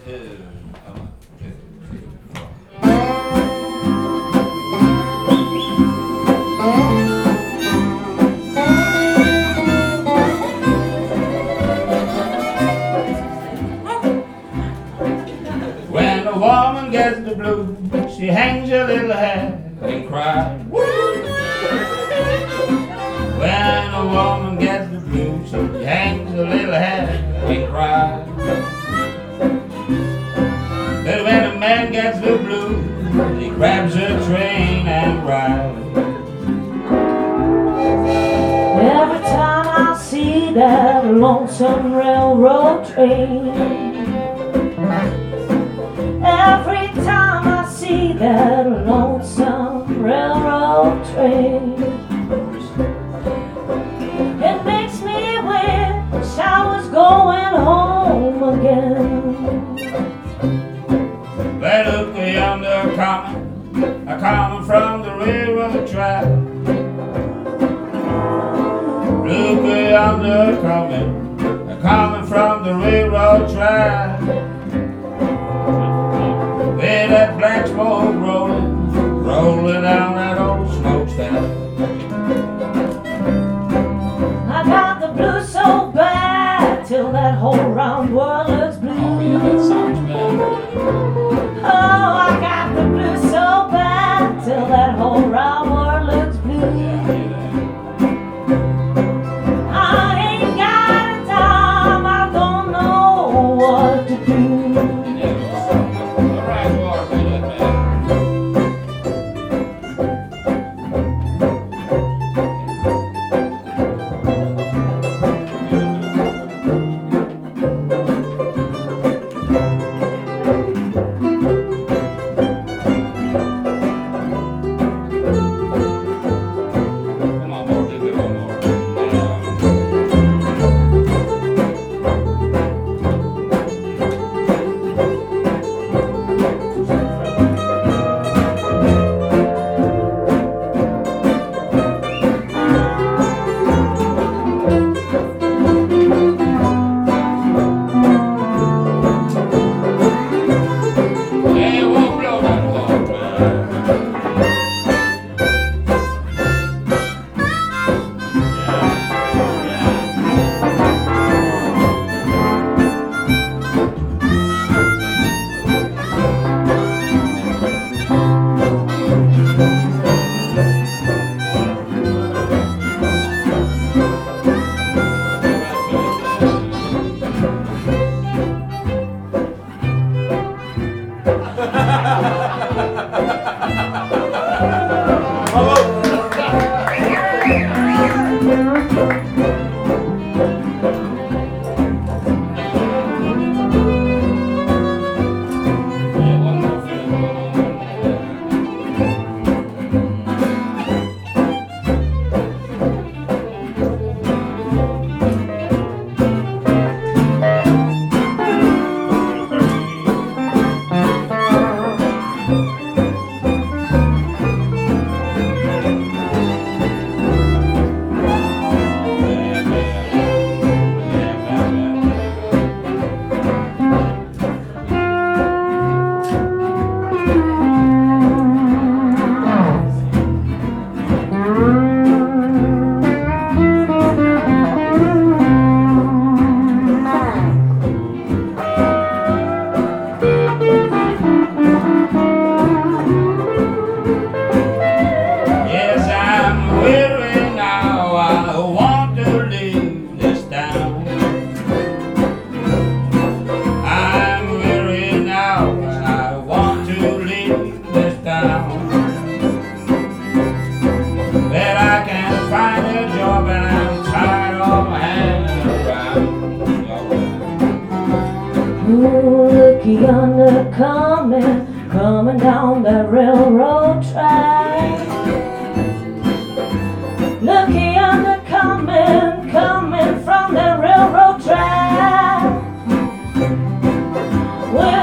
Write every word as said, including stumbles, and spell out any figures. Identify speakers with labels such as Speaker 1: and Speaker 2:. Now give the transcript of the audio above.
Speaker 1: When a woman gets the blues, she hangs her little head and cries. When a woman gets the blues, she hangs her little head and cries. But when a man gets the blues, he grabs a train and rides.
Speaker 2: Every time I see that lonesome railroad train, every time I see that lonesome railroad train, it makes me wish I was going home again.
Speaker 1: They look yonder coming, a coming from the railroad track. Look yonder coming, a coming from the railroad track. With that black smoke rolling, rolling down that old smokestack.
Speaker 2: I got the blues so bad till that whole round world looks blue.
Speaker 1: Oh yeah, that sounds bad.
Speaker 2: Oh, I got the blues so bad till that whole round world looks blue.
Speaker 1: Yeah, I hear that.
Speaker 2: I ain't got a dime, I don't know what to do. Look yonder coming, coming down that railroad track. Look yonder coming, coming from that railroad track. Well,